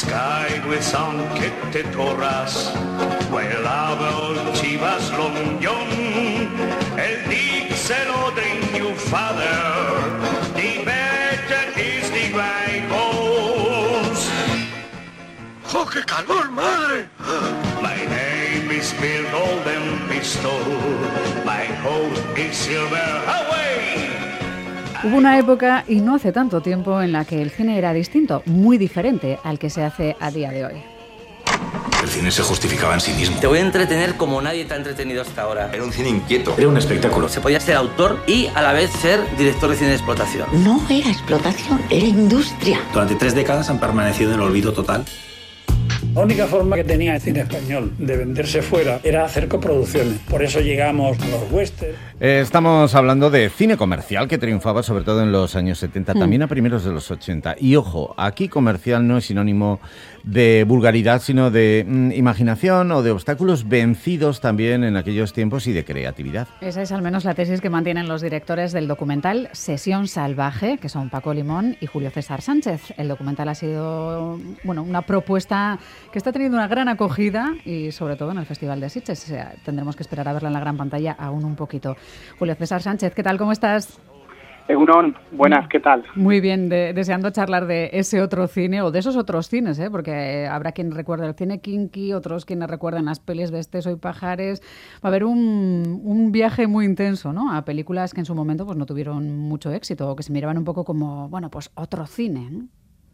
sky with some que torras, vuelava chivas longión, el díselo de new father, the better is the right horse. ¡Oh, qué calor, madre! My name is Bill Golden Pistol, my horse is Silver Away. Hubo una época, y no hace tanto tiempo, en la que el cine era distinto, muy diferente al que se hace a día de hoy. El cine se justificaba en sí mismo. Te voy a entretener como nadie te ha entretenido hasta ahora. Era un cine inquieto, era un espectáculo. Se podía ser autor y a la vez ser director de cine de explotación. No era explotación, era industria. Durante 3 décadas han permanecido en el olvido total. La única forma que tenía el cine español de venderse fuera era hacer coproducciones. Por eso llegamos a los westerns. Estamos hablando de cine comercial que triunfaba sobre todo en los años 70, también a primeros de los 80. Y ojo, aquí comercial no es sinónimo de vulgaridad, sino de imaginación o de obstáculos vencidos también en aquellos tiempos y de creatividad. Esa es al menos la tesis que mantienen los directores del documental Sesión Salvaje, que son Paco Limón y Julio César Sánchez. El documental ha sido una propuesta que está teniendo una gran acogida y sobre todo en el Festival de Sitges. O sea, tendremos que esperar a verla en la gran pantalla aún un poquito. Julio César Sánchez, ¿qué tal? ¿Cómo estás? Egunon, buenas, ¿qué tal? Muy bien, deseando charlar de ese otro cine o de esos otros cines, porque habrá quien recuerde el cine kinky, otros quienes recuerdan las pelis de Soy Pajares. Va a haber un viaje muy intenso, ¿no? A películas que en su momento pues no tuvieron mucho éxito o que se miraban un poco como, pues otro cine, ¿no?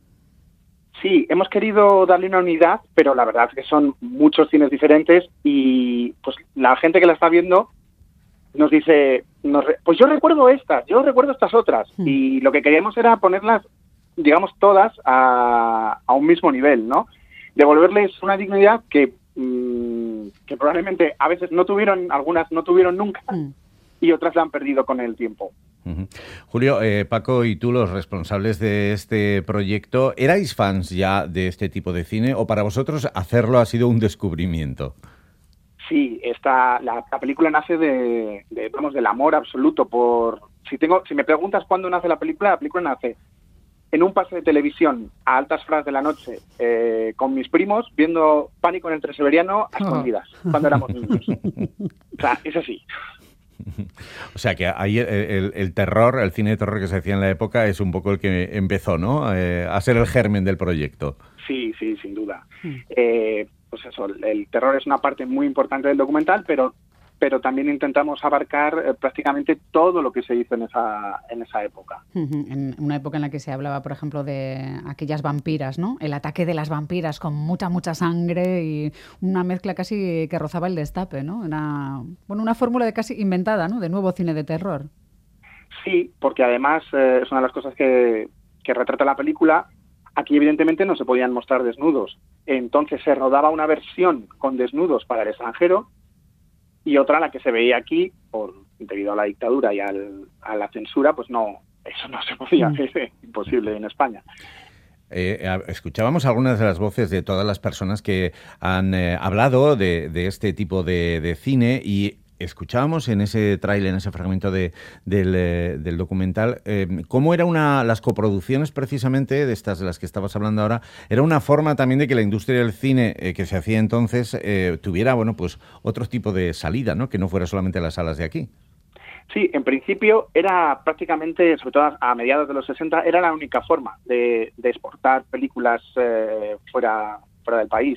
Sí, hemos querido darle una unidad, pero la verdad es que son muchos cines diferentes y pues la gente que la está viendo nos dice, pues yo recuerdo estas otras. Y lo que queríamos era ponerlas, digamos, todas a un mismo nivel, ¿no? Devolverles una dignidad que probablemente a veces no tuvieron, algunas no tuvieron nunca y otras la han perdido con el tiempo. Uh-huh. Julio, Paco y tú, los responsables de este proyecto, ¿erais fans ya de este tipo de cine o para vosotros hacerlo ha sido un descubrimiento? Sí, la película nace del amor absoluto por... Si me preguntas cuándo nace la película nace en un pase de televisión a altas horas de la noche con mis primos viendo Pánico en el Treseveriano a escondidas, cuando éramos niños. O sea, es así. O sea que ahí el terror, el cine de terror que se hacía en la época es un poco el que empezó, ¿no? A ser el germen del proyecto. Sí, sin duda. Pues eso, el terror es una parte muy importante del documental, pero también intentamos abarcar prácticamente todo lo que se hizo en esa época. En una época en la que se hablaba, por ejemplo, de aquellas vampiras, ¿no? El ataque de las vampiras con mucha sangre y una mezcla casi que rozaba el destape, ¿no? Una fórmula casi inventada, ¿no? De nuevo cine de terror. Sí, porque además es una de las cosas que retrata la película. Aquí, evidentemente, no se podían mostrar desnudos. Entonces, se rodaba una versión con desnudos para el extranjero y otra, la que se veía aquí, debido a la dictadura y a la censura, pues no, eso no se podía hacer, imposible en España. Escuchábamos algunas de las voces de todas las personas que han hablado de este tipo de cine y escuchábamos en ese tráiler, en ese fragmento del documental, cómo eran las coproducciones precisamente de estas de las que estabas hablando ahora. Era una forma también de que la industria del cine que se hacía entonces tuviera, pues otro tipo de salida, ¿no? Que no fuera solamente las salas de aquí. Sí, en principio era prácticamente, sobre todo a mediados de los 60, era la única forma de exportar películas fuera del país.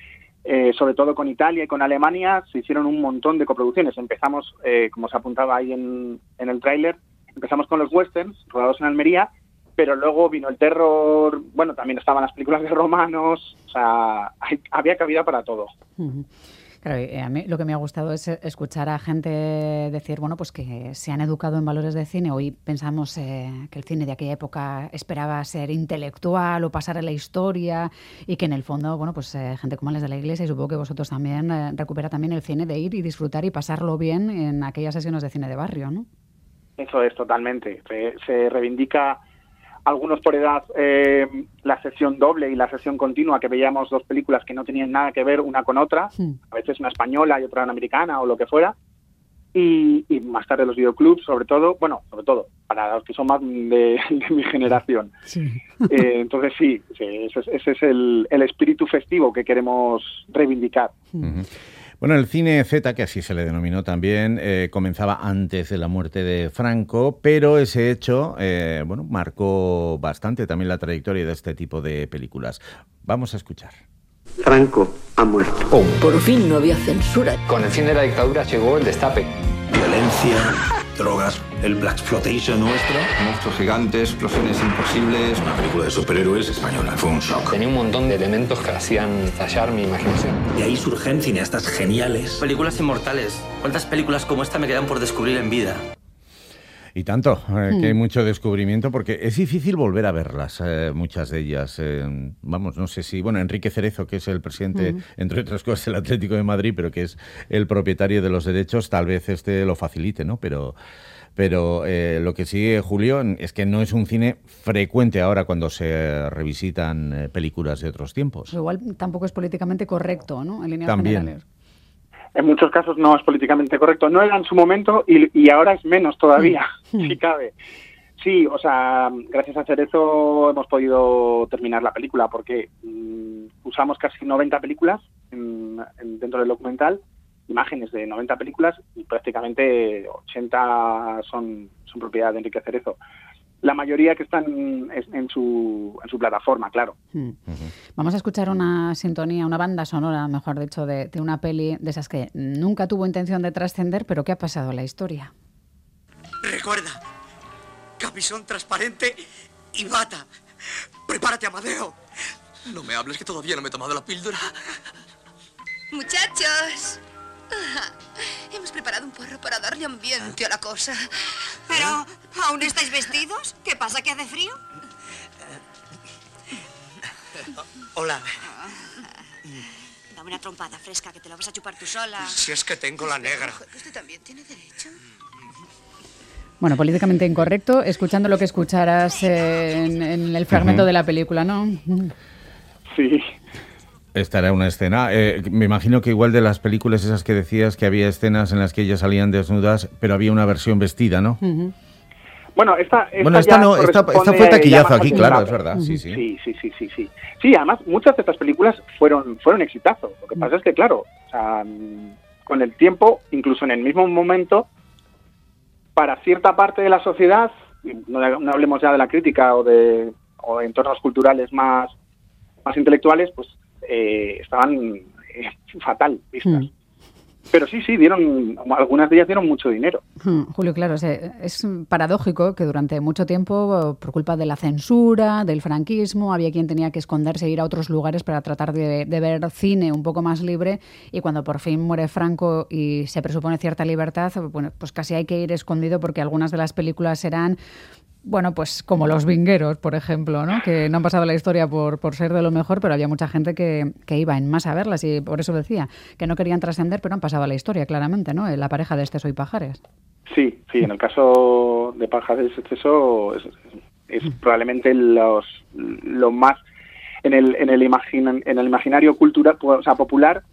Sobre todo con Italia y con Alemania se hicieron un montón de coproducciones. Empezamos, como se apuntaba ahí en el tráiler, con los westerns rodados en Almería, pero luego vino el terror, también estaban las películas de romanos, o sea, había cabida para todo. Uh-huh. Claro, a mí lo que me ha gustado es escuchar a gente decir, pues que se han educado en valores de cine. Hoy pensamos que el cine de aquella época esperaba ser intelectual o pasar a la historia y que en el fondo, gente como las de la Iglesia, y supongo que vosotros también, recupera también el cine de ir y disfrutar y pasarlo bien en aquellas sesiones de cine de barrio, ¿no? Eso es, totalmente. Se reivindica, algunos por edad, la sesión doble y la sesión continua, que veíamos dos películas que no tenían nada que ver una con otra, a veces una española y otra una americana o lo que fuera, y más tarde los videoclubs, sobre todo, para los que son más de mi generación. Sí. Entonces sí, ese es el espíritu festivo que queremos reivindicar. Uh-huh. Bueno, el cine Z, que así se le denominó también, comenzaba antes de la muerte de Franco, pero ese hecho, marcó bastante también la trayectoria de este tipo de películas. Vamos a escuchar. Franco ha muerto. Oh, por fin no había censura. Con el fin de la dictadura llegó el destape. Violencia, drogas, el Blaxploitation nuestro. Monstruos gigantes, explosiones imposibles. Una película de superhéroes española, fue un shock. Tenía un montón de elementos que hacían estallar mi imaginación. De ahí surgen cineastas geniales. Películas inmortales. ¿Cuántas películas como esta me quedan por descubrir en vida? Y tanto, que hay mucho descubrimiento, porque es difícil volver a verlas, muchas de ellas. No sé si... Bueno, Enrique Cerezo, que es el presidente, entre otras cosas, del Atlético de Madrid, pero que es el propietario de los derechos, tal vez lo facilite, ¿no? Pero lo que sí, Julio, es que no es un cine frecuente ahora cuando se revisitan películas de otros tiempos. Igual tampoco es políticamente correcto, ¿no? En líneas también. generales. En muchos casos no es políticamente correcto. No era en su momento y ahora es menos todavía, si cabe. Sí, o sea, gracias a Cerezo hemos podido terminar la película porque usamos casi 90 películas dentro del documental, imágenes de 90 películas y prácticamente 80 son propiedad de Enrique Cerezo. La mayoría que están en su plataforma, claro. Vamos a escuchar una sintonía, una banda sonora, mejor dicho, de una peli de esas que nunca tuvo intención de trascender, pero que ha pasado a la historia. Recuerda, camisón transparente y bata. Prepárate, Amadeo. No me hables que todavía no me he tomado la píldora. Muchachos, hemos preparado un porro para darle ambiente a la cosa. ¿Pero aún estáis vestidos? ¿Qué pasa, que hace frío? Hola. Dame una trompada fresca que te la vas a chupar tú sola. Si es que tengo la negra. ¿Usted también tiene derecho? Bueno, políticamente incorrecto, escuchando lo que escucharas en el fragmento de la película, ¿no? Sí. Esta era una escena. Me imagino que igual de las películas esas que decías que había escenas en las que ellas salían desnudas, pero había una versión vestida, ¿no? Bueno, esta fue taquillazo aquí, claro, es verdad. Sí. Sí, además muchas de estas películas fueron exitazos. Lo que pasa es que, claro, o sea, con el tiempo, incluso en el mismo momento, para cierta parte de la sociedad, no hablemos ya de la crítica o de entornos culturales más intelectuales, pues estaban fatal vistas. Pero sí, algunas de ellas dieron mucho dinero. Julio, claro, es paradójico que durante mucho tiempo, por culpa de la censura, del franquismo, había quien tenía que esconderse e ir a otros lugares para tratar de ver cine un poco más libre, y cuando por fin muere Franco y se presupone cierta libertad, bueno, pues casi hay que ir escondido porque algunas de las películas eran... Bueno, pues como Los Vingueros, por ejemplo, ¿no? Que no han pasado la historia por ser de lo mejor, pero había mucha gente que iba en masa a verlas y por eso decía que no querían trascender, pero han pasado a la historia, claramente, ¿no? La pareja de Esteso y Pajares. Sí, en el caso de Pajares y Esteso es probablemente lo más en el imaginario cultural, o sea, popular,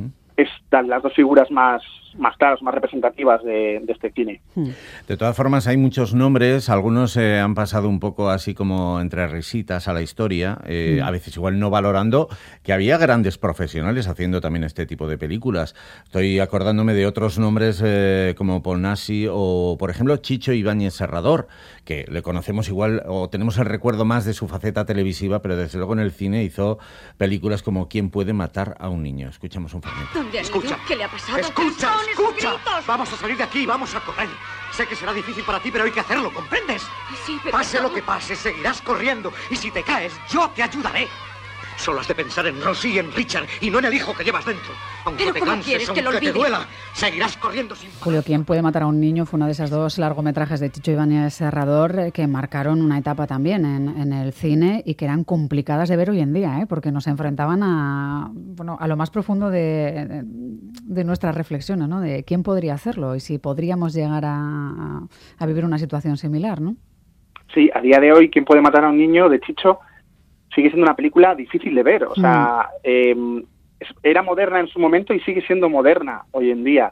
están las dos figuras más claras, más representativas de este cine. De todas formas, hay muchos nombres, algunos han pasado un poco así como entre risitas a la historia, a veces igual no valorando que había grandes profesionales haciendo también este tipo de películas. Estoy acordándome de otros nombres como Polnasi o, por ejemplo, Chicho Ibáñez Serrador, que le conocemos igual o tenemos el recuerdo más de su faceta televisiva, pero desde luego en el cine hizo películas como ¿Quién puede matar a un niño? Escuchamos un fragmento. Escucha. ¿Qué le ha pasado? Escucha. Vamos a salir de aquí, vamos a correr. Sé que será difícil para ti, pero hay que hacerlo, ¿comprendes? Sí, pero... Pase lo que pase, seguirás corriendo. Y si te caes, yo te ayudaré. Solo has de pensar en Rosy y en Richard, y no en el hijo que llevas dentro. Aunque ¿Pero te cómo canses, quieres que lo aunque te olvide? duela, seguirás corriendo sin parar. Julio, ¿Quién puede matar a un niño? Fue uno de esos dos largometrajes de Chicho Ibáñez Serrador que marcaron una etapa también en el cine y que eran complicadas de ver hoy en día, porque nos enfrentaban a lo más profundo de nuestras reflexiones, ¿no? De quién podría hacerlo y si podríamos llegar a vivir una situación similar, ¿no? Sí, a día de hoy, ¿Quién puede matar a un niño? De Chicho sigue siendo una película difícil de ver. O sea, era moderna en su momento y sigue siendo moderna hoy en día.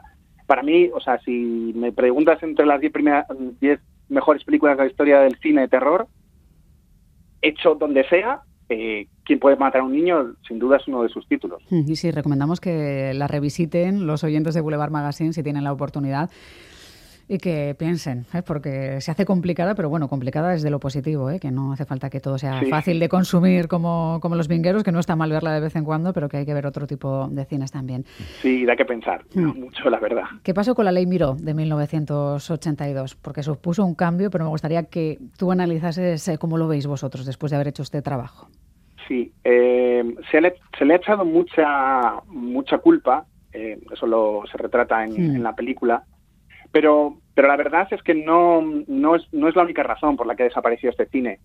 para mí, o sea, si me preguntas entre las 10 mejores películas de la historia del cine de terror, hecho donde sea, ¿Quién puede matar a un niño? Sin duda es uno de sus títulos. Y sí, recomendamos que la revisiten los oyentes de Boulevard Magazine si tienen la oportunidad y que piensen, porque se hace complicada, pero bueno, complicada desde lo positivo, que no hace falta que todo sea fácil de consumir como los vingueros, que no está mal verla de vez en cuando, pero que hay que ver otro tipo de cines también. Sí, da que pensar, no mucho, la verdad. ¿Qué pasó con la Ley Miró de 1982? Porque supuso un cambio, pero me gustaría que tú analizases cómo lo veis vosotros después de haber hecho este trabajo. Sí, se le ha echado mucha culpa, eso se retrata en la película, pero la verdad es que no es la única razón por la que desapareció este cine.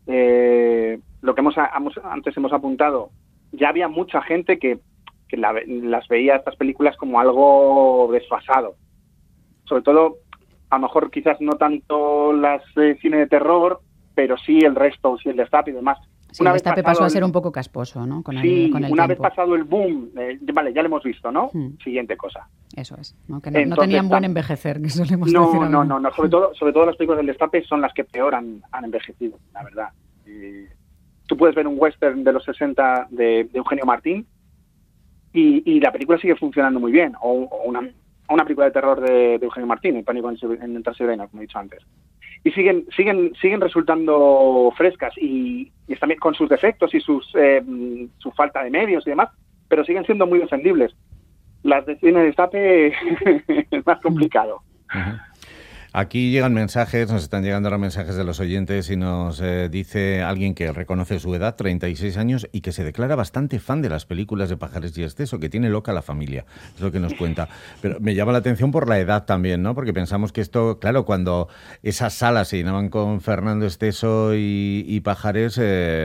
Lo que antes hemos apuntado, ya había mucha gente que las veía estas películas como algo desfasado. Sobre todo, a lo mejor quizás no tanto las de cine de terror, pero sí el resto, sí el destape y demás. Sí, el destape pasó a ser un poco casposo, ¿no? Con el una vez pasado el boom, vale, ya lo hemos visto, ¿no? Siguiente cosa. Eso es, ¿no? Que no tenían buen envejecer, que solemos decir. No. Sobre todo las películas del destape son las que peor han envejecido, la verdad. Tú puedes ver un western de los 60 de Eugenio Martín y la película sigue funcionando muy bien, o una película de terror de Eugenio Martín, El pánico en el Transilvania, como he dicho antes. Y siguen resultando frescas y también con sus defectos y su falta de medios y demás, pero siguen siendo muy defendibles. Las de cine de destape es más complicado. Uh-huh. Aquí llegan mensajes, nos están llegando ahora mensajes de los oyentes y nos dice alguien que reconoce su edad, 36 años, y que se declara bastante fan de las películas de Pajares y Esteso, que tiene loca la familia, es lo que nos cuenta. Pero me llama la atención por la edad también, ¿no? Porque pensamos que esto, claro, cuando esas salas se llenaban con Fernando Esteso y Pajares,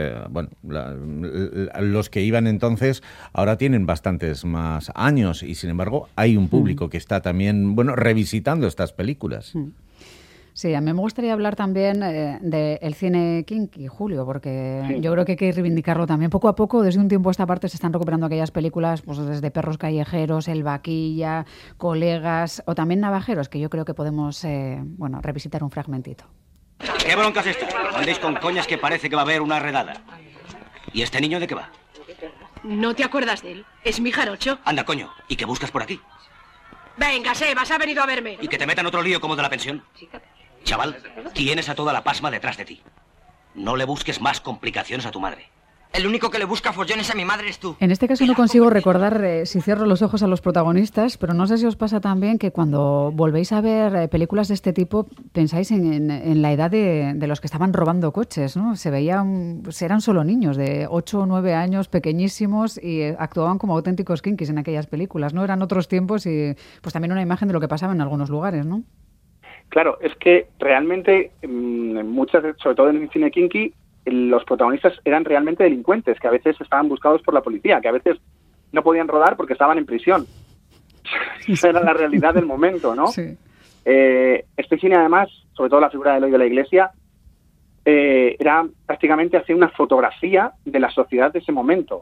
los que iban entonces ahora tienen bastantes más años y sin embargo hay un público que está también, revisitando estas películas. Sí, a mí me gustaría hablar también del cine kinky, Julio, porque yo creo que hay que reivindicarlo también. Poco a poco, desde un tiempo a esta parte, se están recuperando aquellas películas, pues desde Perros Callejeros, El Vaquilla, Colegas o también Navajeros, que yo creo que podemos revisitar un fragmentito. ¿Qué bronca es esta? Andéis con coñas que parece que va a haber una redada. ¿Y este niño de qué va? ¿No te acuerdas de él? Es mi jarocho. Anda, coño. ¿Y qué buscas por aquí? Venga, Sebas, ha venido a verme. ¿Y que te metan otro lío como de la pensión? Chaval, tienes a toda la pasma detrás de ti. No le busques más complicaciones a tu madre. El único que le busca follones a mi madre es tú. En este caso no consigo recordar si cierro los ojos a los protagonistas, pero no sé si os pasa también que cuando volvéis a ver películas de este tipo pensáis en la edad de los que estaban robando coches, ¿no? Eran solo niños de 8 o 9 años, pequeñísimos, y actuaban como auténticos kinkis en aquellas películas, ¿no? Eran otros tiempos y pues también una imagen de lo que pasaba en algunos lugares, ¿no? Claro, es que realmente sobre todo en el cine kinky, los protagonistas eran realmente delincuentes, que a veces estaban buscados por la policía, que a veces no podían rodar porque estaban en prisión. Esa era la realidad del momento, ¿no? Sí. Este cine, además, sobre todo la figura de Eloy de la Iglesia, era prácticamente hacer una fotografía de la sociedad de ese momento.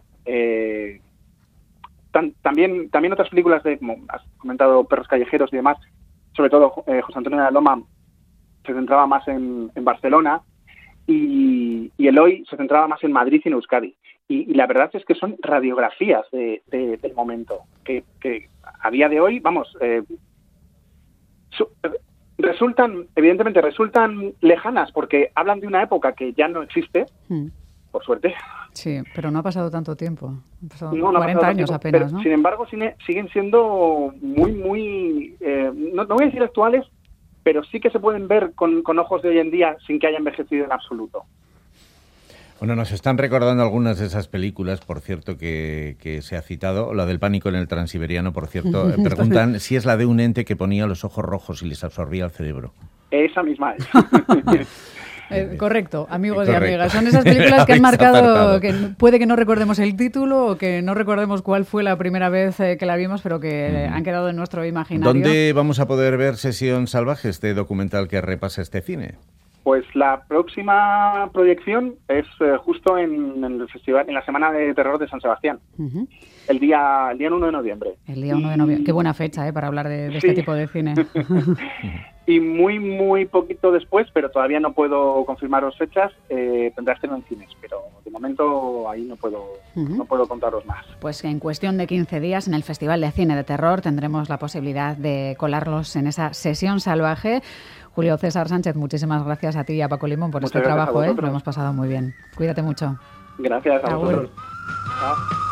También otras películas como has comentado, Perros Callejeros y demás, sobre todo José Antonio de la Loma se centraba más en Barcelona y Eloy se centraba más en Madrid y en Euskadi. Y la verdad es que son radiografías del momento que a día de hoy, resultan lejanas porque hablan de una época que ya no existe, por suerte. Sí, pero no ha pasado tanto tiempo. Han pasado 40 años tiempo, apenas, pero, ¿no? Sin embargo, siguen siendo muy no voy a decir actuales, pero sí que se pueden ver con ojos de hoy en día sin que haya envejecido en absoluto. Bueno, nos están recordando algunas de esas películas, por cierto, que se ha citado. La del pánico en el Transiberiano, por cierto. Preguntan si es la de un ente que ponía los ojos rojos y les absorbía el cerebro. Esa misma es. Correcto, amigos y amigas. Son esas películas que han marcado, que puede que no recordemos el título o que no recordemos cuál fue la primera vez que la vimos, pero que han quedado en nuestro imaginario. ¿Dónde vamos a poder ver Sesión Salvaje, este documental que repasa este cine? Pues la próxima proyección es justo en el festival, en la Semana de Terror de San Sebastián, el día 1 de noviembre. El día 1 de noviembre. Qué buena fecha para hablar de este tipo de cine. Y muy poquito después, pero todavía no puedo confirmaros fechas, tendrá estreno en cines, pero de momento ahí no puedo contaros más. Pues en cuestión de 15 días en el Festival de Cine de Terror tendremos la posibilidad de colarlos en esa sesión salvaje. Julio César Sánchez, muchísimas gracias a ti y a Paco Limón por este trabajo, lo hemos pasado muy bien. Cuídate mucho. Gracias a vosotros. Chao.